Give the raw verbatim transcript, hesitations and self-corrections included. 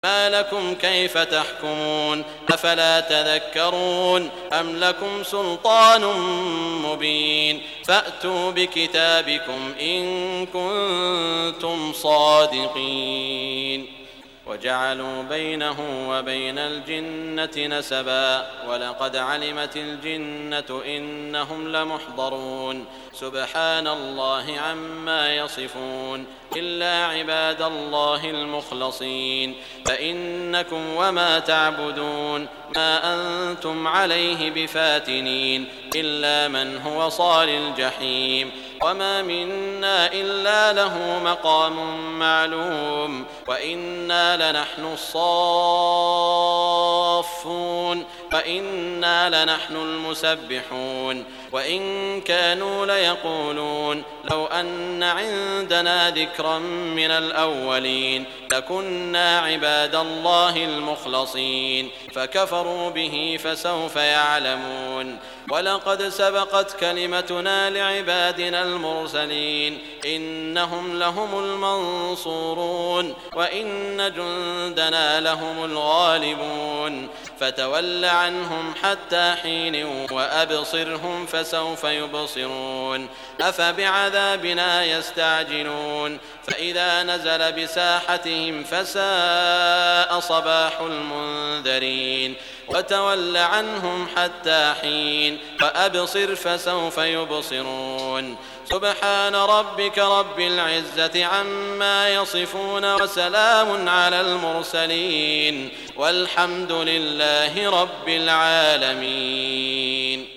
ما لكم كيف تحكمون أفلا تذكرون أم لكم سلطان مبين فأتوا بكتابكم إن كنتم صادقين وجعلوا بينه وبين الجنة نسبا ولقد علمت الجنة إنهم لمحضرون سبحان الله عما يصفون إلا عباد الله المخلصين فإنكم وما تعبدون ما أنتم عليه بفاتنين إلا من هو صال الجحيم وما منا إلا له مقام معلوم وإنا لنحن الصافون وإنا لنحن المسبحون وإن كانوا ليقولون لو أن عندنا ذكرا من الأولين لكنا عباد الله المخلصين فكفروا به فسوف يعلمون ولقد سبقت كلمتنا لعبادنا المرسلين إنهم لهم المنصورون وإن جندنا لهم الغالبون فتول عنهم حتى حين وأبصرهم فسوف يبصرون أفبعذابنا يستعجلون فإذا نزل بساحتهم فساء صباح المنذرين وتول عنهم حتى حين وأبصر فسوف يبصرون سبحان ربك رب العزة عما يصفون وسلام على المرسلين والحمد لله رب العالمين.